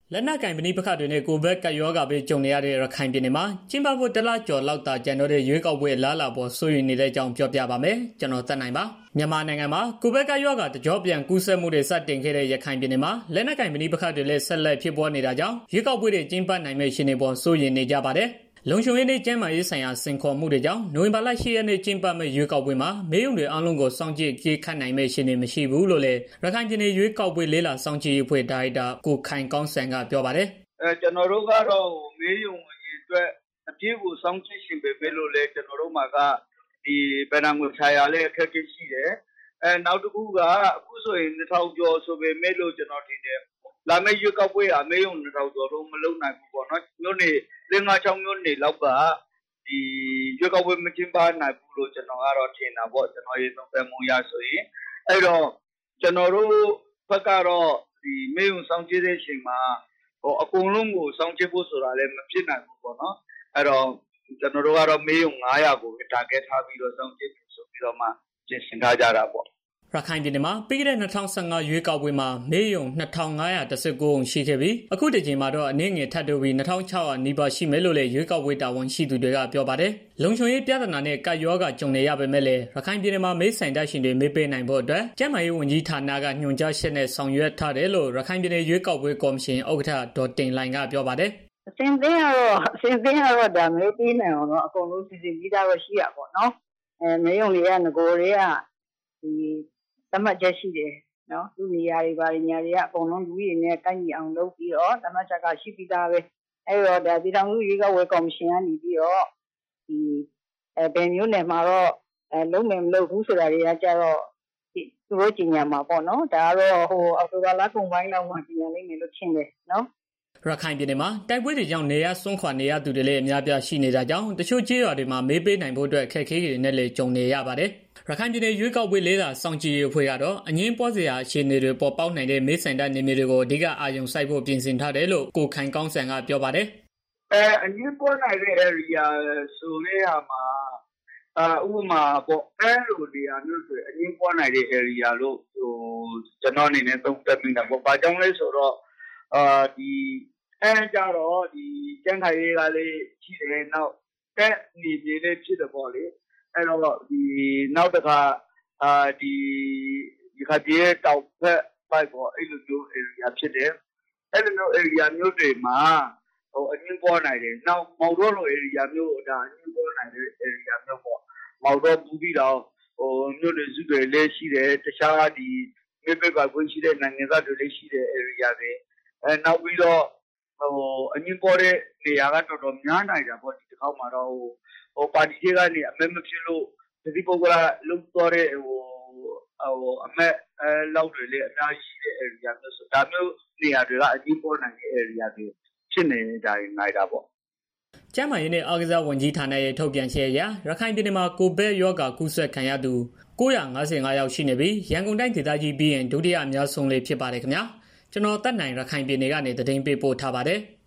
လက်နက်ကင်ပဏိပခတွေနဲ့ကိုဗစ်ကပ်ရောဂါပဲကြုံနေရတဲ့ရခိုင်ပြည်နယ်မှာကျင်းပဖို့တစ်လကျော်လောက်သာကျန်တော့တဲ့ရွေးကောက်ပွဲလားလာပေါ်စိုးရိမ်နေတဲ့အကြောင်းပြောပြပါမယ်။ကျွန်တော်သက်နိုင်ပါ။မြန်မာနိုင်ငံမှာကိုဗစ်ကပ်ရောဂါတကြော့ပြန်ကူးစက်မှုတွေစတင်ခဲ့တဲ့ရခိုင်ပြည်နယ်မှာလက်နက်ကင်ပဏိပခတွေလည်းဆက်လက်ဖြစ်ပွားနေတာကြောင့်ရွေးကောက်ပွဲတွေကျင်းပနိုင်မယ့်ရှင်တွေပေါ်စိုးရိမ်နေကြပါတယ်။လုံခြုံရေးနဲ့ကျန်းမာရေးဆိုင်ရာစင်ခေါ်မှုတွေကြောင့်နိုဝင်ဘာလ 10 ရက်နေ့ကျင်းပမယ့်ရွေးကောက်ပွဲမှာမဲရုံတွေအားလုံးကိုစောင့်ကြည့်ကြေးခတ်နိုင်မယ့်ရှင်တွေမရှိဘူးလို့လည်းရခိုင်ပြည်နယ်ရွေးကောက်ပွဲလေးလာစောင့်ကြည့်ရေးအဖွဲ့ဒါရိုက်တာကိုခိုင်ကောင်းစံကပြောပါတယ်။ကျွန်တော်တို့ကတော့မဲရုံရေးအတွက်အပြည့်ကိုစောင့်ကြည့်ရှင်ပဲလို့လည်းကျွန်တော်တို့မှာကဒီဗဏ္ဍာငွေခြာရလည်းအခက်အခဲရှိတယ်။နောက်တစ်ခုကအခုဆိုရင်2000ကျော်ဆိုပေမဲ့လို့ကျွန်တော်ထင်တယ်လာမယ့်ရွေးကောက်ပွဲအမဲရုံ2000ကျော်တော့မလုံနိုင်ဘူးပေါ့နော်။မြို့နယ်5-6မြို့နယ်လောက်ကဒီရွေးကောက်ပွဲမကျင်းပနိုင်ဘူးလို့ကျွန်တော်ကတော့ထင်တာပေါ့ကျွန်တော်ရေးသုံးသပ်မှုရဆိုရင်အဲ့တော့ကျွန်တော်တို့ဘက်ကတော့ဒီမဲရုံစောင့်ကြည့်တဲ့အချိန်မှာအကုန်လုံးကိုစောင့်ကြည့်ဖို့ဆိုတာလည်းမဖြစ်နိုင်ဘူးပေါ့နော်အဲ့တော့ကျွန်တော်တို့ကတော့မဲရုံ900ကိုတာဂက်ထားပြီးတော့စောင့်ကြည့်ဆိုပြီးတော့မှပြင်ဆင်ထားကြတာပေါ့ရခိုင်ပြည်နယ်မှာပြီးခဲ့တဲ့2015ရွေးကောက်ပွဲမှာမဲရုံ2519ခုရှိခဲ့ပြီးအခုတစ်ချိန်မှာတော့အနည်းငယ်ထပ်တိုးပြီး2600နီးပါးရှိမယ်လို့လည်းရွေးကောက်ပွဲတာဝန်ရှိသူတွေကပြောပါတယ်။လုံခြုံရေးပြဿနာနဲ့ကာယောဂကြုံနေရပေမဲ့လည်းရခိုင်ပြည်နယ်မှာမဲဆိုင်တရှင်တွေမဲပေးနိုင်ဖို့အတွက်ကျန်းမာရေးဝန်ကြီးဌာနကညွှန်ကြားချက်နဲ့ဆောင်ရွက်ထားတယ်လို့ရခိုင်ပြည်နယ်ရွေးကောက်ပွဲကော်မရှင်ဥက္ကဋ္ဌဒေါ်တင်လိုင်ကပြောပါတယ်။အစဉ်သင်းကတော့ဒါမဲပေးနိုင်အောင်တော့အကုန်လုံးစီစဉ်ပြီးသားတော့ရှိရပါတော့။မဲရုံတွေကငကိုတွေကဒီသတ်မှတ်ချက်ရှိတယ်နော်သူနေရာတွေပါညာတွေကအကုန်လုံးလူကြီးတွေနဲ့ကိုက်ညီအောင်လုပ်ပြီးတော့သတ်မှတ်ချက်ကရှိပြီးသားပဲအဲ့တော့ဒါပြည်ထောင်စုရွေးကောက်ပွဲကော်မရှင်ကနေပြီးတော့ဒီဘယ်မျိုးနယ်မှာတော့လုံးမယ်မလုပ်ဘူးဆိုတာတွေကကြတော့သူတို့ကြီးညာမှာပေါ့နော်ဒါကတော့အော်တိုဘာလကုန်ပိုင်းလောက်မှကြီးညာလိမ့်မယ်လို့ထင်တယ်နော်ရခိုင်ပြည်နယ်မှာတိုက်ပွဲတွေကြောင့်နေရဆွန့်ခွာနေရသူတွေလည်းအများပြားရှိနေတာကြောင့်တချို့ကျေးရွာတွေမှာမေးပေးနိုင်ဖို့အတွက်အခက်အခဲတွေနဲ့လည်းကြုံနေရပါတယ်။ရခိုင်ပြည်နယ်ရွေးကောက်ပွဲလေးလာစောင့်ကြည့်ရေးအဖွဲ့ကတော့အငင်းပွားစရာအခြေအနေတွေပေါ်ပေါက်နိုင်တဲ့မေးဆိုင်တဲ့နေမြေတွေကိုအဓိကအာရုံစိုက်ဖို့ပြင်ဆင်ထားတယ်လို့ကိုခိုင်ကောင်းစံကပြောပါတယ်။အငင်းပွားနိုင်တဲ့ area ဆိုတဲ့ဟာမှာဥပမာပေါ့အဲလိုနေရာမျိုးဆိုအငင်းပွားနိုင်တဲ့ area လို့ကျွန်တော်အနေနဲ့သုံးသပ်မိတာပေါ့။ဘာကြောင့်လဲဆိုတော့ဒီအဲကြတော့ဒီကျန်းခိုင်ရေးကလေးရှိတယ်နောက်တက်နေနေလေးဖြစ်တယ်ပေါ့လေအဲ့တော့ဒီနောက်တစ်ခါဒီခါတည်းတောက်ဖက်ပိုက်ပေါ့အဲ့လိုမျိုး area ဖြစ်တယ်အဲ့လိုမျိုး area မျိုးတွေမှာအငင်းပေါ်နိုင်တယ်နောက်မော်တော်လို area မျိုးဒါအငင်းပေါ်နိုင်တဲ့ area မျိုးပေါ့မော်တော်ပူပြီးတော့မြို့တွေစုတွေလည်းရှိတယ်တခြားဒီမြေပကကွင်းရှိတဲ့နိုင်ငံသားတွေလည်းရှိတဲ့ area တွေနောက်ပြီးတော့အငင်းပေါ်တဲ့နေရာကတော်တော်များနိုင်တာပေါ့ဒီတစ်ခေါက်မှာတော့ပါတီတွေကနေအမဲမဖြစ်လို့ဒီပုဂ္ဂလလုံတော်တဲ့အမဲလောက်တွေလည်းအများကြီးရှိတဲ့ area မျိုးဆိုဒါမျိုးနေရာတွေကအငင်းပေါ်နိုင်တဲ့ area တွေဖြစ်နေတာနိုင်တာပေါ့ကျန်းမာရေးနဲ့အားကစားဝန်ကြီးဌာနရဲ့ထုတ်ပြန်ချက်အရရခိုင်ပြည်နယ်မှာကိုဗစ်ရောဂါကူးစက်ခံရသူ955ယောက်ရှိနေပြီးရန်ကုန်တိုင်းဒေသကြီးပြီးရင်ဒုတိယအများဆုံးလေးဖြစ်ပါတယ်ခင်ဗျာကျွန်တော်တက်နိုင်ရခိုင်ပြည်နယ်ကနေသတင်းပေးပို့ထားပါတယ်